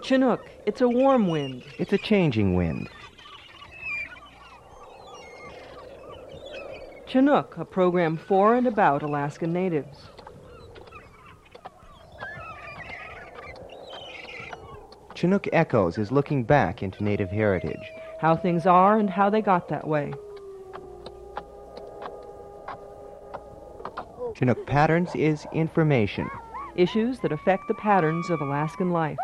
Chinook, it's a warm wind. It's a changing wind. Chinook, a program for and about Alaskan natives. Chinook Echoes is looking back into Native heritage. How things are and how they got that way. Chinook Patterns is information. Issues that affect the patterns of Alaskan life.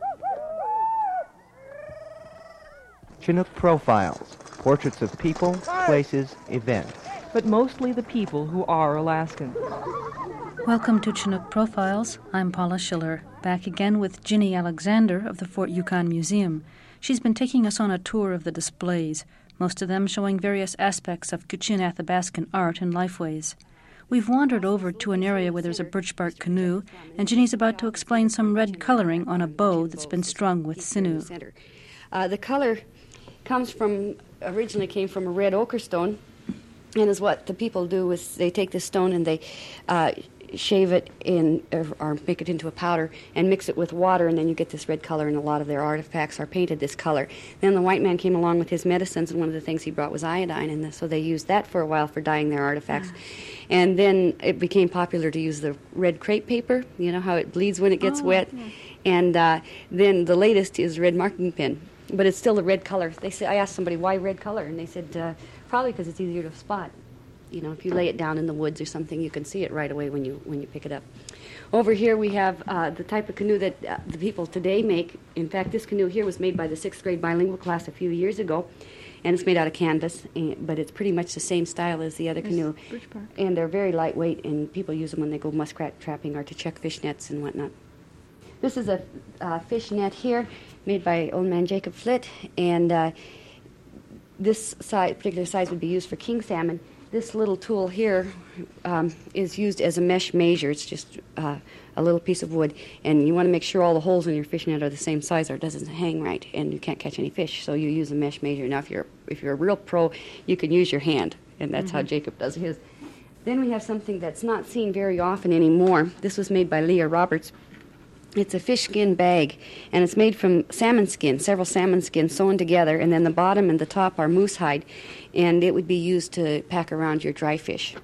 Chinook Profiles, portraits of people, places, events. But mostly the people who are Alaskan. Welcome to Chinook Profiles. I'm Paula Schiller, back again with Ginny Alexander of the Fort Yukon Museum. She's been taking us on a tour of the displays, most of them showing various aspects of Kutchin-Athabascan art and lifeways. We've wandered over to an area where there's a birch bark canoe, and Ginny's about to explain some red coloring on a bow that's been strung with sinew. The color originally came from a red ochre stone, and is what the people do is they take this stone and they shave it in or make it into a powder and mix it with water, and then you get this red color, and a lot of their artifacts are painted this color. Then the white man came along with his medicines, and one of the things he brought was iodine, and so they used that for a while for dyeing their artifacts. And then it became popular to use the red crepe paper, you know how it bleeds when it gets wet. Yeah. And then the latest is red marking pen, but it's still a red color. I asked somebody, why red color? And they said, probably because it's easier to spot. You know, if you lay it down in the woods or something, you can see it right away when you pick it up. Over here we have the type of canoe that the people today make. In fact, this canoe here was made by the 6th grade bilingual class a few years ago, and it's made out of canvas, but it's pretty much the same style as the other canoe. And they're very lightweight, and people use them when they go muskrat trapping or to check fish nets and whatnot. This is a fish net here made by old man Jacob Flitt, and this particular size would be used for king salmon. This little tool here is used as a mesh measure. It's just a little piece of wood, and you want to make sure all the holes in your fish net are the same size or it doesn't hang right, and you can't catch any fish, so you use a mesh measure. Now, if you're a real pro, you can use your hand, and that's how Jacob does his. Then we have something that's not seen very often anymore. This was made by Leah Roberts. It's a fish skin bag, and it's made from salmon skin, several salmon skins sewn together, and then the bottom and the top are moose hide, and it would be used to pack around your dry fish.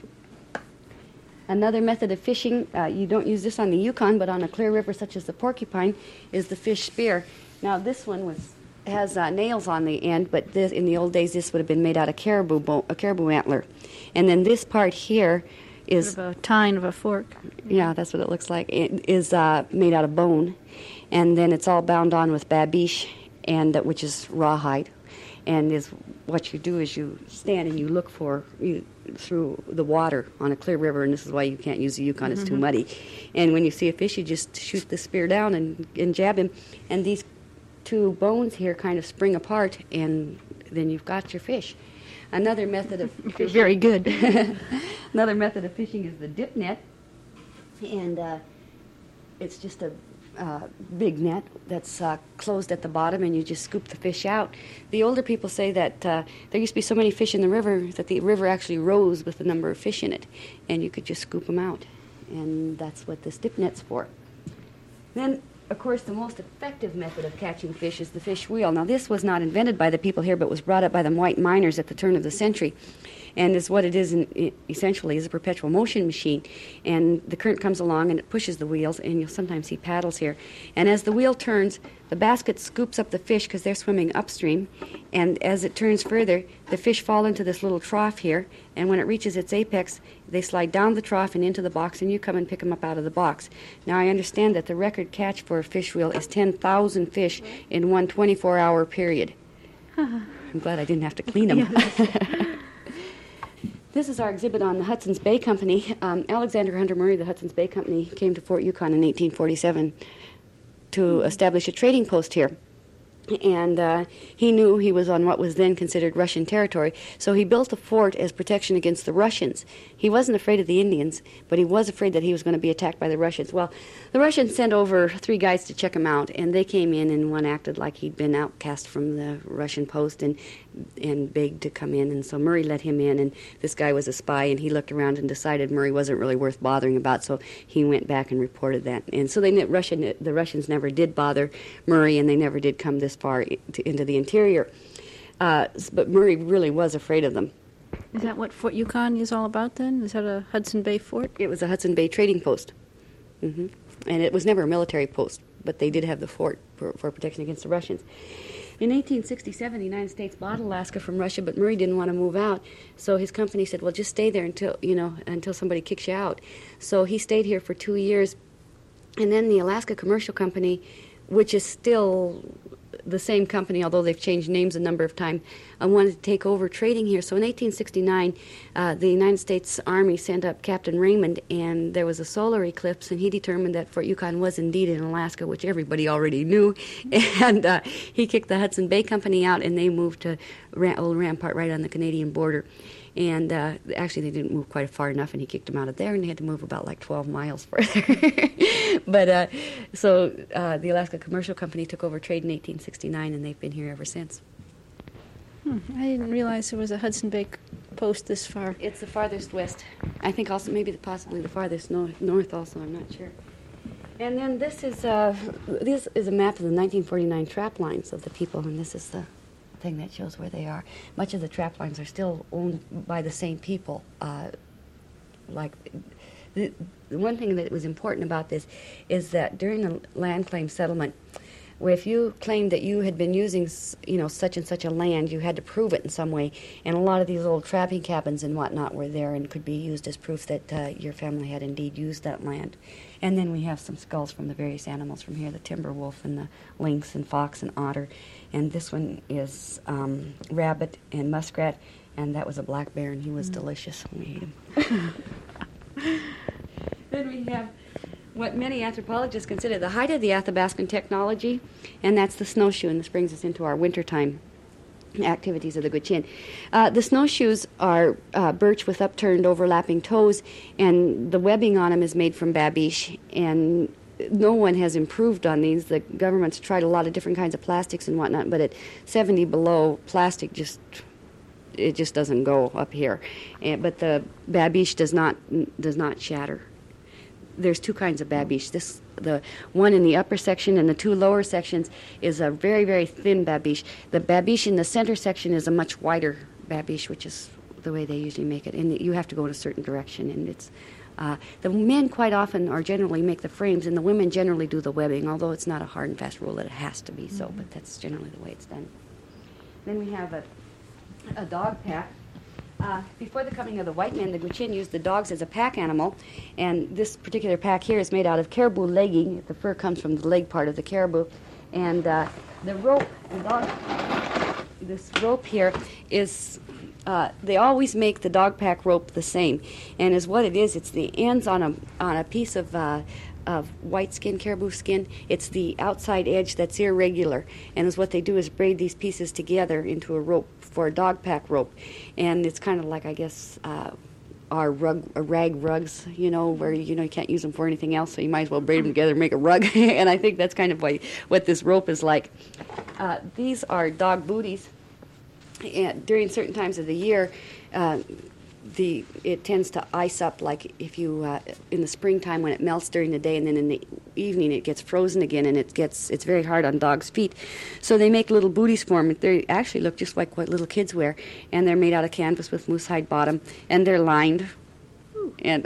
Another method of fishing, you don't use this on the Yukon, but on a clear river such as the Porcupine, is the fish spear. Now, this one has nails on the end, but in the old days, this would have been made out of a caribou antler. And then this part here is sort of a tine of a fork. Yeah, that's what it looks like. It is made out of bone, and then it's all bound on with babiche, and which is rawhide. And what you do is you stand and you look through the water on a clear river, and this is why you can't use the Yukon; it's too muddy. And when you see a fish, you just shoot the spear down and jab him, and these two bones here kind of spring apart, and then you've got your fish. Another method of fishing, very good. Another method of fishing is the dip net, and it's just a big net that's closed at the bottom, and you just scoop the fish out. The older people say that there used to be so many fish in the river that the river actually rose with the number of fish in it, and you could just scoop them out, and that's what this dip net's for. Then, of course, the most effective method of catching fish is the fish wheel. Now, this was not invented by the people here, but was brought up by the white miners at the turn of the century, and is what it is essentially is a perpetual motion machine. And the current comes along and it pushes the wheels, and you'll sometimes see paddles here. And as the wheel turns, the basket scoops up the fish because they're swimming upstream, and as it turns further, the fish fall into this little trough here, and when it reaches its apex, they slide down the trough and into the box, and you come and pick them up out of the box. Now, I understand that the record catch for a fish wheel is 10,000 fish in one 24-hour period. I'm glad I didn't have to clean them. This is our exhibit on the Hudson's Bay Company. Alexander Hunter Murray, the Hudson's Bay Company, came to Fort Yukon in 1847 to establish a trading post here. And he knew he was on what was then considered Russian territory, so he built a fort as protection against the Russians. He wasn't afraid of the Indians, but he was afraid that he was going to be attacked by the Russians. Well, the Russians sent over 3 guys to check him out, and they came in, and one acted like he'd been outcast from the Russian post, and and begged to come in. And so Murray let him in, and this guy was a spy, and he looked around and decided Murray wasn't really worth bothering about, so he went back and reported that. And so the Russians never did bother Murray, and they never did come this far into the interior. But Murray really was afraid of them. Is that what Fort Yukon is all about then? Is that a Hudson Bay fort? It was a Hudson Bay trading post. And it was never a military post, but they did have the fort for protection against the Russians. In 1867, the United States bought Alaska from Russia, but Murray didn't want to move out. So his company said, well, just stay there until somebody kicks you out. So he stayed here for 2 years. And then the Alaska Commercial Company, which is still the same company, although they've changed names a number of times, wanted to take over trading here. So in 1869, the United States Army sent up Captain Raymond, and there was a solar eclipse, and he determined that Fort Yukon was indeed in Alaska, which everybody already knew. And he kicked the Hudson Bay Company out, and they moved to Old Rampart right on the Canadian border. And actually, they didn't move quite far enough, and he kicked them out of there, and they had to move about like 12 miles further. But so the Alaska Commercial Company took over trade in 1869, and they've been here ever since. I didn't realize there was a Hudson Bay post this far. It's the farthest west. I think also maybe possibly the farthest north also, I'm not sure. And then this is a map of the 1949 trap lines of the people, and this is the thing that shows where they are. Much of the trap lines are still owned by the same people. The one thing that was important about this is that during the land claim settlement, where if you claimed that you had been using, such and such a land, you had to prove it in some way. And a lot of these old trapping cabins and whatnot were there and could be used as proof that your family had indeed used that land. And then we have some skulls from the various animals from here, the timber wolf and the lynx and fox and otter. And this one is rabbit and muskrat, and that was a black bear, and he was delicious when we ate him. Then we have what many anthropologists consider the height of the Athabascan technology, and that's the snowshoe, and this brings us into our wintertime activities of the Gwich'in. The snowshoes are birch with upturned overlapping toes, and the webbing on them is made from babiche, and no one has improved on these. The government's tried a lot of different kinds of plastics and whatnot, but at 70 below, plastic just doesn't go up here. But the babiche does not shatter. There's two kinds of babiche. The one in the upper section and the two lower sections is a very, very thin babiche. The babiche in the center section is a much wider babiche, which is the way they usually make it. And you have to go in a certain direction. And it's the men quite often or generally make the frames, and the women generally do the webbing, although it's not a hard and fast rule that it has to be so, but that's generally the way it's done. Then we have a dog pack. Before the coming of the white men, the Gwich'in used the dogs as a pack animal, and this particular pack here is made out of caribou legging. The fur comes from the leg part of the caribou, and the rope, this rope here is, they always make the dog pack rope the same, and is what it is. It's the ends on a piece of white skin, caribou skin. It's the outside edge that's irregular, and is what they do is braid these pieces together into a rope for a dog pack rope, and it's kind of like, I guess, our rag rugs, where you can't use them for anything else, so you might as well braid them together and make a rug. And I think that's kind of what this rope is like. These are dog booties. And during certain times of the year, it tends to ice up, like if you in the springtime when it melts during the day, and then in the evening it gets frozen again, and it's very hard on dogs' feet. So they make little booties for them. They actually look just like what little kids wear, and they're made out of canvas with moose hide bottom, and they're lined. And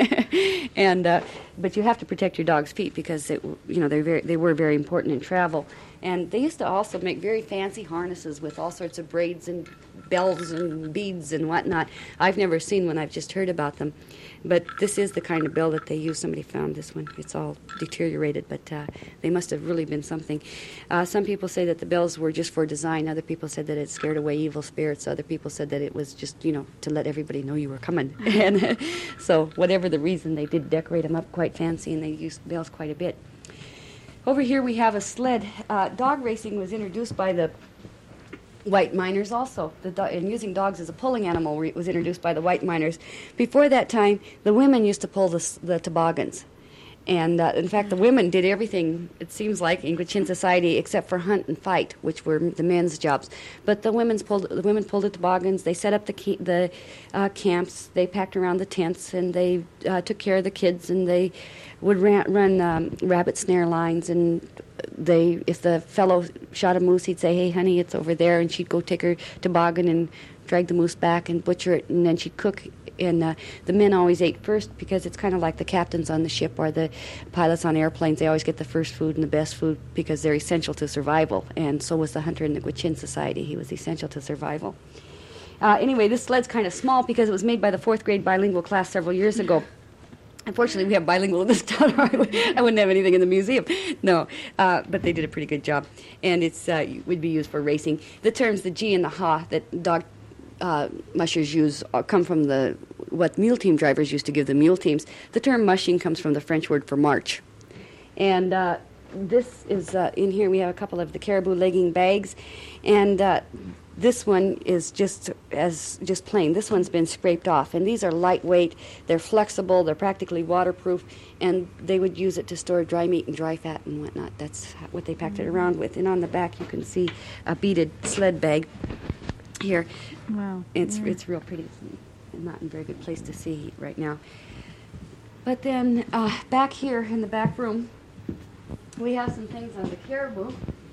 but you have to protect your dog's feet because they were very important in travel. And they used to also make very fancy harnesses with all sorts of braids and bells and beads and whatnot. I've never seen one. I've just heard about them. But this is the kind of bell that they use. Somebody found this one. It's all deteriorated, but they must have really been something. Some people say that the bells were just for design. Other people said that it scared away evil spirits. Other people said that it was just, to let everybody know you were coming. And so whatever the reason, they did decorate them up quite fancy, and they used bells quite a bit. Over here we have a sled. Dog racing was introduced by the white miners also. And using dogs as a pulling animal was introduced by the white miners. Before that time, the women used to pull the toboggans. And in fact, the women did everything, it seems like, in Gwich'in society except for hunt and fight, which were the men's jobs. But the women pulled the toboggans, they set up the camps, they packed around the tents, and they took care of the kids, and they would run rabbit snare lines. And if the fellow shot a moose, he'd say, "Hey, honey, it's over there," and she'd go take her toboggan and drag the moose back and butcher it, and then she'd cook. And the men always ate first because it's kind of like the captains on the ship or the pilots on airplanes. They always get the first food and the best food because they're essential to survival. And so was the hunter in the Gwich'in society. He was essential to survival. Anyway, this sled's kind of small because it was made by the 4th grade bilingual class several years ago. Unfortunately, we have bilingual in this town. I wouldn't have anything in the museum. No, but they did a pretty good job. And it would be used for racing. The terms the G and the Ha that dog mushers use come from what mule team drivers used to give the mule teams. The term mushing comes from the French word for march. And this is, in here we have a couple of the caribou legging bags. And this one is just plain. This one's been scraped off. And these are lightweight, they're flexible, they're practically waterproof, and they would use it to store dry meat and dry fat and whatnot. That's what they packed it around with. And on the back you can see a beaded sled bag here. Wow. It's real pretty. It's not in a very good place to see right now. But then back here in the back room, we have some things on the caribou.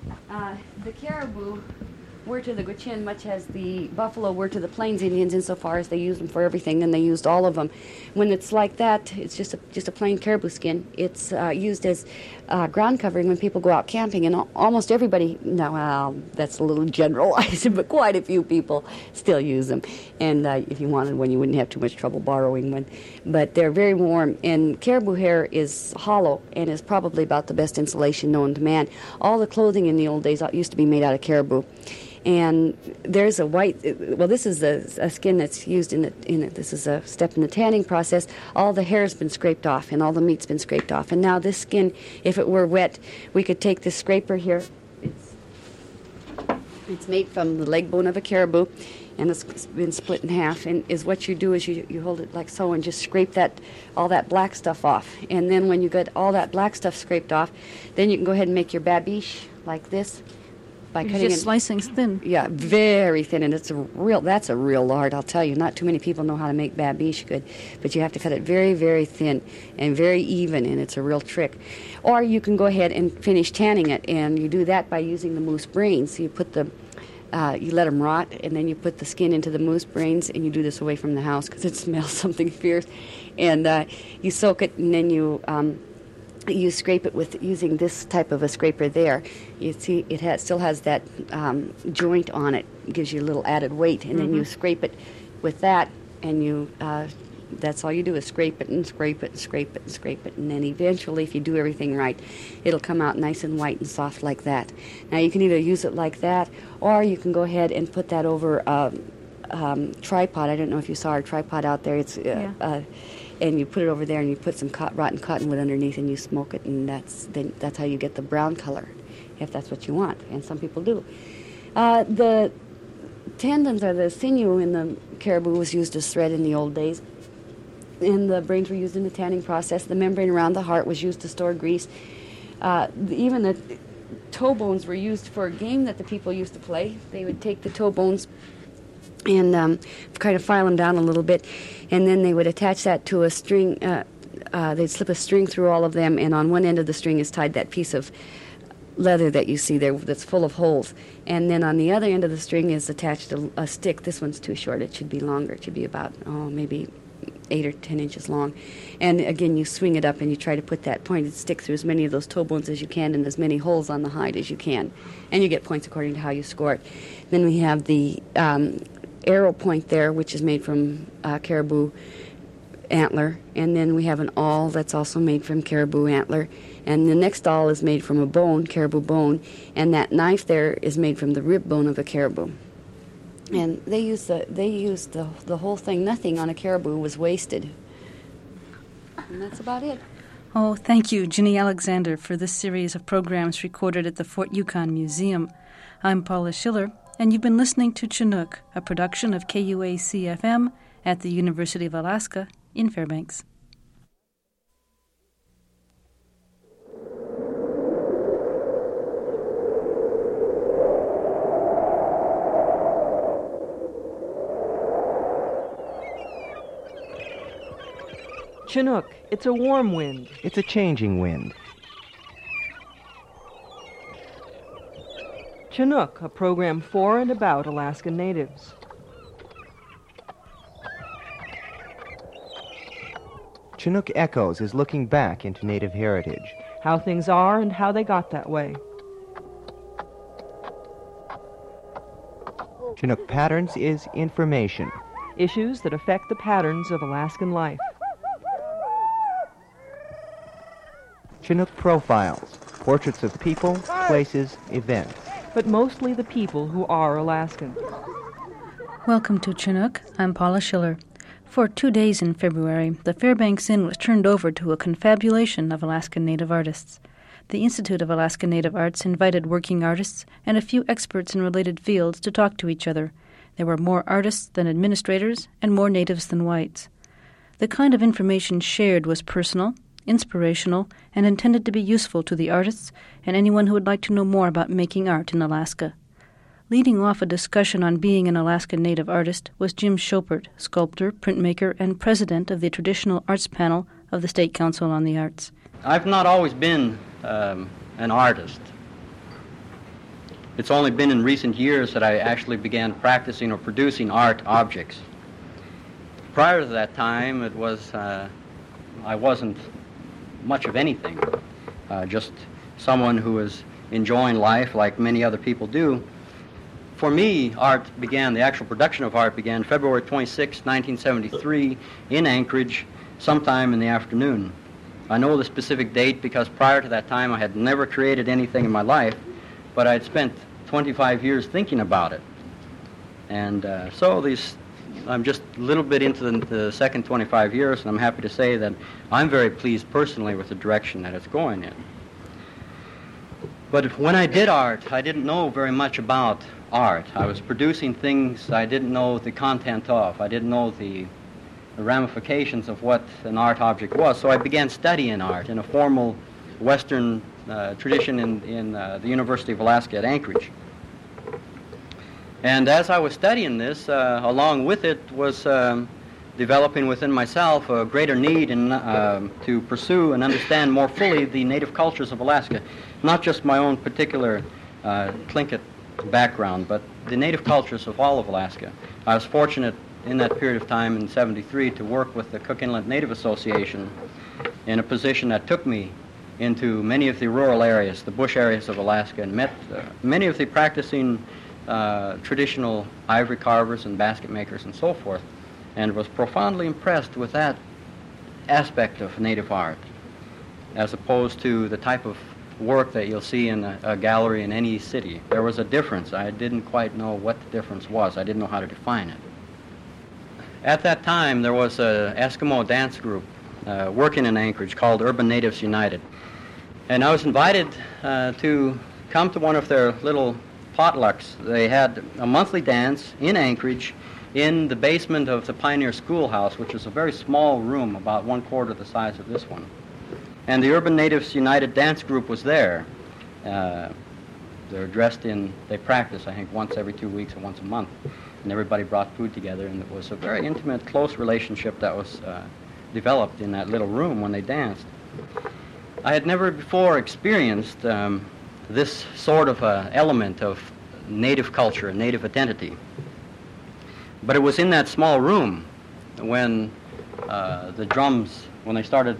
The caribou were to the Gwich'in much as the buffalo were to the Plains Indians insofar as they used them for everything, and they used all of them. When it's like that, it's just a plain caribou skin. It's used as ground covering when people go out camping, and almost everybody, that's a little generalized, but quite a few people still use them. And if you wanted one, you wouldn't have too much trouble borrowing one. But they're very warm, and caribou hair is hollow and is probably about the best insulation known to man. All the clothing in the old days used to be made out of caribou. And there's a this is a skin that's used in it. This is a step in the tanning process. All the hair's been scraped off and all the meat's been scraped off. And now this skin, if it were wet, we could take this scraper here. It's made from the leg bone of a caribou, and it's been split in half. And what you do is you hold it like so and just scrape all that black stuff off. And then when you get all that black stuff scraped off, then you can go ahead and make your babiche like this. By cutting just slicing thin. Yeah, very thin, and that's a real art, I'll tell you. Not too many people know how to make babiche good, but you have to cut it very, very thin and very even, and it's a real trick. Or you can go ahead and finish tanning it, and you do that by using the moose brains. So you put you let them rot, and then you put the skin into the moose brains, and you do this away from the house because it smells something fierce. And you soak it, and then you scrape it with using this type of a scraper there. You see, it still has that joint on it. It gives you a little added weight, and then you scrape it with that, and that's all you do is scrape it and scrape it and scrape it and scrape it, and then eventually, if you do everything right, it'll come out nice and white and soft like that. Now, you can either use it like that, or you can go ahead and put that over a tripod. I don't know if you saw our tripod out there. It's and you put it over there, and you put some rotten cottonwood underneath, and you smoke it, and that's how you get the brown color, if that's what you want, and some people do. The tendons, or the sinew in the caribou, was used as thread in the old days, and the brains were used in the tanning process. The membrane around the heart was used to store grease. Even the toe bones were used for a game that the people used to play. They would take the toe bones and kind of file them down a little bit, and then they would attach that to a string. They'd slip a string through all of them, and on one end of the string is tied that piece of leather that you see there that's full of holes. And then on the other end of the string is attached a stick. This one's too short. It should be longer. It should be about, maybe 8 or 10 inches long. And again, you swing it up and you try to put that pointed stick through as many of those toe bones as you can and as many holes on the hide as you can. And you get points according to how you score it. Then we have the arrow point there, which is made from caribou antler. And then we have an awl that's also made from caribou antler. And the next awl is made from a bone, caribou bone. And that knife there is made from the rib bone of a caribou. And they used the whole thing. Nothing on a caribou was wasted. And that's about it. Oh, thank you, Ginny Alexander, for this series of programs recorded at the Fort Yukon Museum. I'm Paula Schiller, and you've been listening to Chinook, a production of KUAC-FM at the University of Alaska in Fairbanks. Chinook, it's a warm wind. It's a changing wind. Chinook, a program for and about Alaskan natives. Chinook Echoes is looking back into Native heritage. How things are and how they got that way. Chinook Patterns is information. Issues that affect the patterns of Alaskan life. Chinook Profiles, portraits of people, places, events. But mostly the people who are Alaskan. Welcome to Chinook. I'm Paula Schiller. For 2 days in February, the Fairbanks Inn was turned over to a confabulation of Alaskan Native artists. The Institute of Alaskan Native Arts invited working artists and a few experts in related fields to talk to each other. There were more artists than administrators and more natives than whites. The kind of information shared was personal, inspirational, and intended to be useful to the artists and anyone who would like to know more about making art in Alaska. Leading off a discussion on being an Alaskan Native artist was Jim Schopert, sculptor, printmaker, and president of the Traditional Arts Panel of the State Council on the Arts. I've not always been an artist. It's only been in recent years that I actually began practicing or producing art objects. Prior to that time, it was I wasn't much of anything, just someone who was enjoying life like many other people do. For me, the actual production of art began February 26, 1973, in Anchorage, sometime in the afternoon. I know the specific date because prior to that time I had never created anything in my life, but I had spent 25 years thinking about it. And I'm just a little bit into the second 25 years, and I'm happy to say that I'm very pleased personally with the direction that it's going in. But when I did art, I didn't know very much about art. I was producing things I didn't know the content of. I didn't know the ramifications of what an art object was. So I began studying art in a formal Western tradition in the University of Alaska at Anchorage. And as I was studying this, along with it was developing within myself a greater need to pursue and understand more fully the native cultures of Alaska, not just my own particular Tlingit background, but the native cultures of all of Alaska. I was fortunate in that period of time in '73 to work with the Cook Inlet Native Association in a position that took me into many of the rural areas, the bush areas of Alaska, and met many of the practicing traditional ivory carvers and basket makers and so forth, and was profoundly impressed with that aspect of native art, as opposed to the type of work that you'll see in a gallery in any city. There was a difference. I didn't quite know what the difference was. I didn't know how to define it. At that time, there was an Eskimo dance group working in Anchorage called Urban Natives United. And I was invited to come to one of their little potlucks. They had a monthly dance in Anchorage in the basement of the Pioneer Schoolhouse, which is a very small room, about 1/4 the size of this one. And the Urban Natives United dance group was there. They're dressed they practice, I think, once every 2 weeks or once a month. And everybody brought food together, and it was a very intimate, close relationship that was developed in that little room when they danced. I had never before experienced this sort of element of native culture and native identity. But it was in that small room when the drums, when they started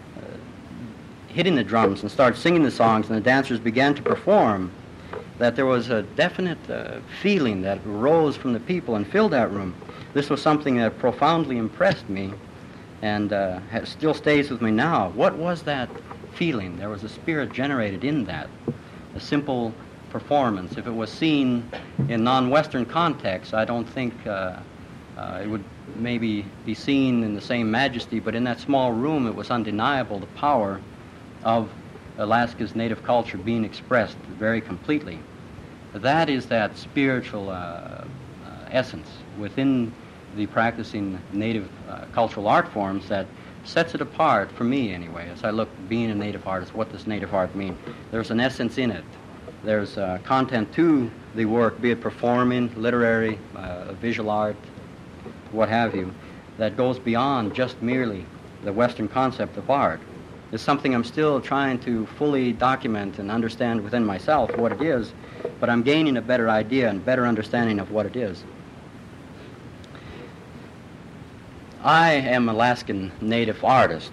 hitting the drums and started singing the songs and the dancers began to perform, that there was a definite feeling that rose from the people and filled that room. This was something that profoundly impressed me and still stays with me now. What was that feeling? There was a spirit generated in that, a simple performance. If it was seen in non-Western context, I don't think it would maybe be seen in the same majesty, but in that small room it was undeniable, the power of Alaska's native culture being expressed very completely. That is that spiritual essence within the practicing native cultural art forms that sets it apart, for me anyway, as I look being a native artist. What does native art mean? There's an essence in it. There's content to the work, be it performing, literary, visual art, what have you, that goes beyond just merely the Western concept of art. It's something I'm still trying to fully document and understand within myself what it is, but I'm gaining a better idea and better understanding of what it is. I am an Alaskan Native artist.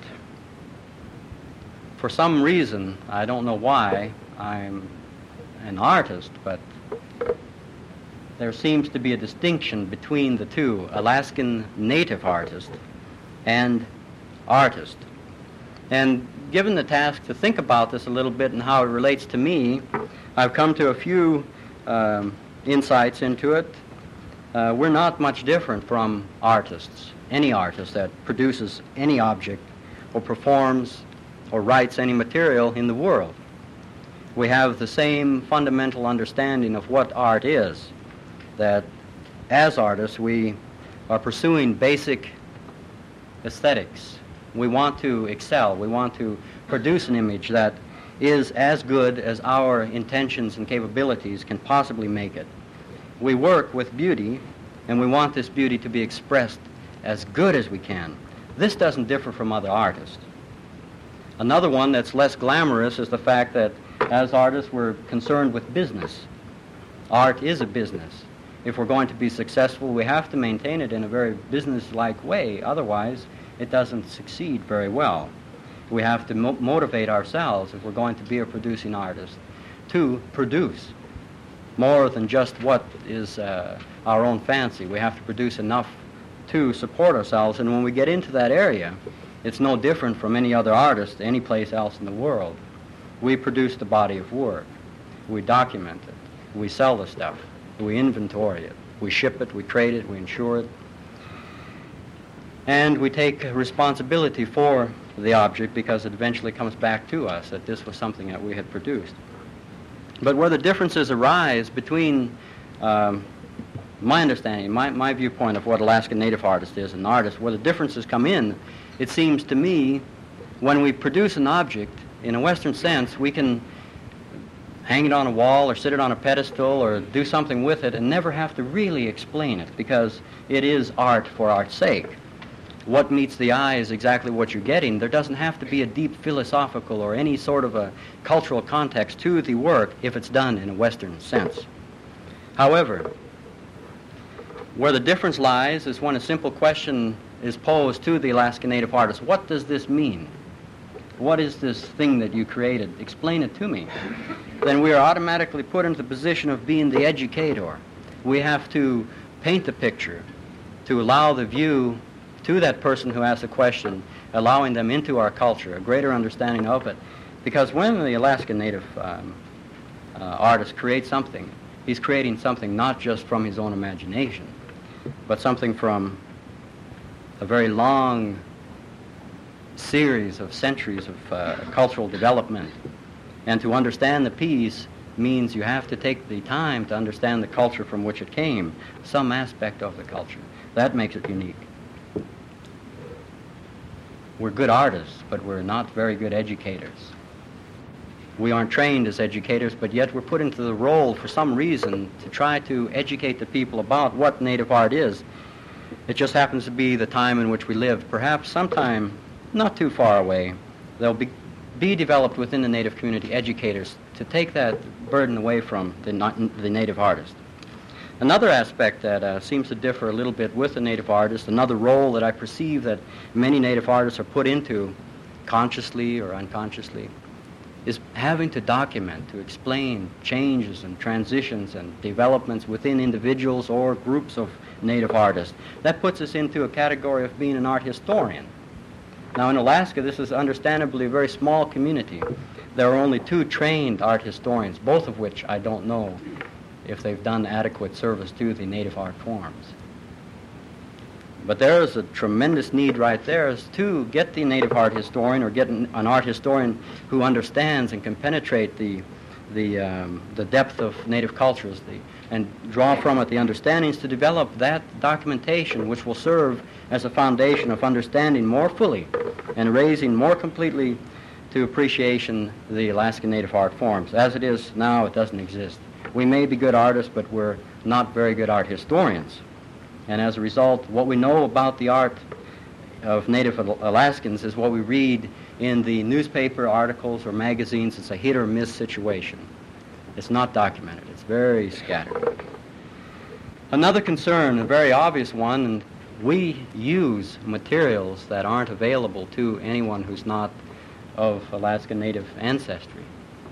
For some reason, I don't know why, I'm an artist, but there seems to be a distinction between the two, Alaskan Native artist and artist. And given the task to think about this a little bit and how it relates to me, I've come to a few insights into it. We're not much different from artists, any artist that produces any object or performs or writes any material in the world. We have the same fundamental understanding of what art is, that as artists we are pursuing basic aesthetics. We want to excel. We want to produce an image that is as good as our intentions and capabilities can possibly make it. We work with beauty, and we want this beauty to be expressed as good as we can. This doesn't differ from other artists. Another one that's less glamorous is the fact that as artists we're concerned with business. Art is a business. If we're going to be successful, we have to maintain it in a very business-like way. Otherwise, it doesn't succeed very well. We have to motivate ourselves, if we're going to be a producing artist, to produce more than just what is our own fancy. We have to produce enough to support ourselves, and when we get into that area, it's no different from any other artist any place else in the world. We produce the body of work. We document it. We sell the stuff. We inventory it. We ship it. We trade it. We insure it. And we take responsibility for the object because it eventually comes back to us that this was something that we had produced. But where the differences arise between my understanding, my viewpoint of what Alaskan Native artist is, an artist, where the differences come in, it seems to me, when we produce an object, in a Western sense, we can hang it on a wall or sit it on a pedestal or do something with it and never have to really explain it because it is art for art's sake. What meets the eye is exactly what you're getting. There doesn't have to be a deep philosophical or any sort of a cultural context to the work if it's done in a Western sense. However, where the difference lies is when a simple question is posed to the Alaskan Native artist. What does this mean? What is this thing that you created? Explain it to me. Then we are automatically put into the position of being the educator. We have to paint the picture to allow the view to that person who asks a question, allowing them into our culture, a greater understanding of it. Because when the Alaskan Native artist creates something, he's creating something not just from his own imagination, but something from a very long series of centuries of cultural development. And to understand the piece means you have to take the time to understand the culture from which it came, some aspect of the culture. That makes it unique. We're good artists, but we're not very good educators. We aren't trained as educators, but yet we're put into the role for some reason to try to educate the people about what Native art is. It just happens to be the time in which we live. Perhaps sometime not too far away, there'll be developed within the Native community educators to take that burden away from the Native artist. Another aspect that seems to differ a little bit with the Native artist, another role that I perceive that many Native artists are put into, consciously or unconsciously, is having to document, to explain changes and transitions and developments within individuals or groups of Native artists. That puts us into a category of being an art historian. Now in Alaska, this is understandably a very small community. There are only 2 trained art historians, both of which I don't know if they've done adequate service to the Native art forms. But there is a tremendous need right there is to get the Native art historian or get an art historian who understands and can penetrate the depth of Native cultures and draw from it the understandings to develop that documentation which will serve as a foundation of understanding more fully and raising more completely to appreciation the Alaskan Native art forms. As it is now, it doesn't exist. We may be good artists, but we're not very good art historians. And as a result, what we know about the art of Native Alaskans is what we read in the newspaper articles or magazines. It's a hit or miss situation. It's not documented. It's very scattered. Another concern, a very obvious one, and we use materials that aren't available to anyone who's not of Alaska Native ancestry.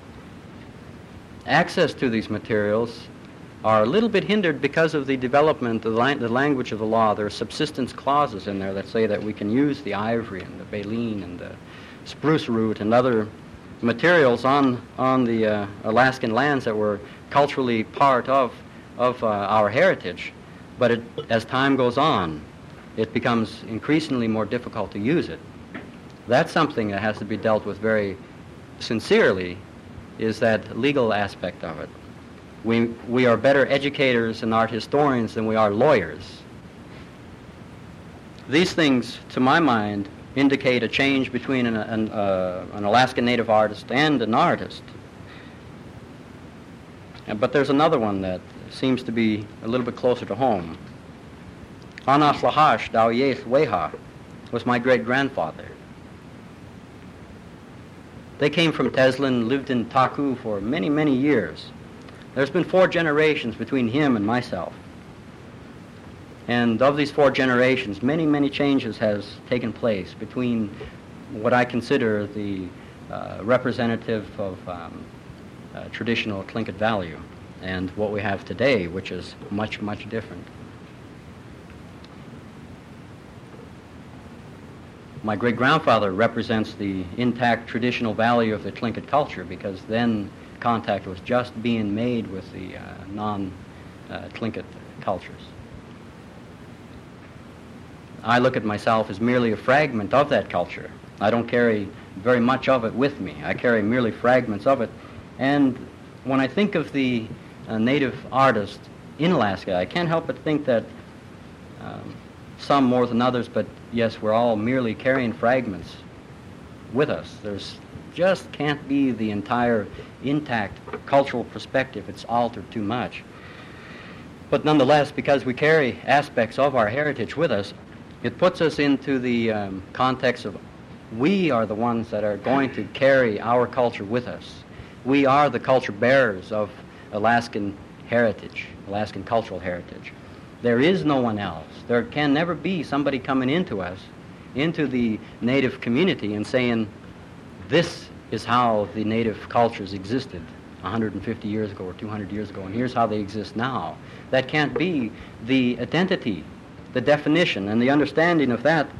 Access to these materials are a little bit hindered because of the development of the language of the law. There are subsistence clauses in there that say that we can use the ivory and the baleen and the spruce root and other materials on the Alaskan lands that were culturally part of our heritage. But as time goes on, it becomes increasingly more difficult to use it. That's something that has to be dealt with very sincerely, is that legal aspect of it. We are better educators and art historians than we are lawyers. These things, to my mind, indicate a change between an Alaskan Native artist and an artist. But there's another one that seems to be a little bit closer to home. Anas Lahash Dawyeth Weha was my great-grandfather. They came from Teslin, lived in Taku for many, many years. There's been 4 generations between him and myself. And of these 4 generations, many, many changes has taken place between what I consider the representative of traditional Tlingit value and what we have today, which is much, much different. My great-grandfather represents the intact traditional value of the Tlingit culture, because then contact was just being made with the non-Tlingit cultures. I look at myself as merely a fragment of that culture. I don't carry very much of it with me. I carry merely fragments of it. And when I think of the Native artist in Alaska, I can't help but think that some more than others, but yes, we're all merely carrying fragments with us. There's just can't be the entire intact cultural perspective. It's altered too much. But nonetheless, because we carry aspects of our heritage with us, it puts us into the context of we are the ones that are going to carry our culture with us. We are the culture bearers of Alaskan heritage, Alaskan cultural heritage. There is no one else. There can never be somebody coming into us, into the Native community, and saying, this is how the Native cultures existed 150 years ago or 200 years ago, and here's how they exist now. That can't be. The identity, the definition, and the understanding of that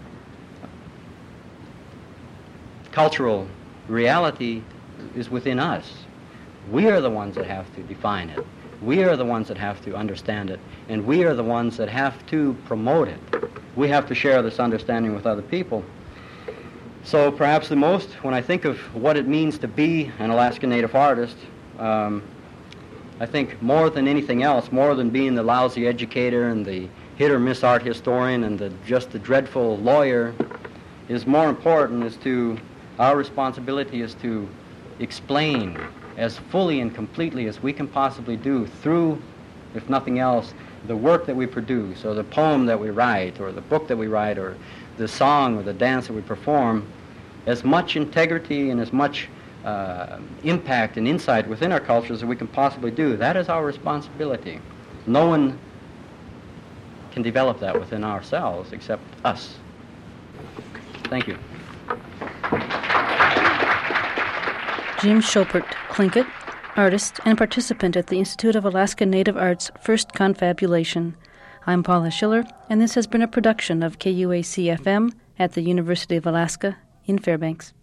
cultural reality is within us. We are the ones that have to define it. We are the ones that have to understand it, and we are the ones that have to promote it. We have to share this understanding with other people. So perhaps the most, when I think of what it means to be an Alaskan Native artist, I think more than anything else, more than being the lousy educator and the hit-or-miss art historian and just the dreadful lawyer, is more important is to, our responsibility is to explain as fully and completely as we can possibly do through, if nothing else, the work that we produce, or the poem that we write, or the book that we write, or the song or the dance that we perform, as much integrity and as much impact and insight within our cultures as we can possibly do. That is our responsibility. No one can develop that within ourselves except us. Thank you. Jim Schopert, Tlingit, artist and participant at the Institute of Alaska Native Arts' first confabulation. I'm Paula Schiller, and this has been a production of KUAC-FM at the University of Alaska in Fairbanks.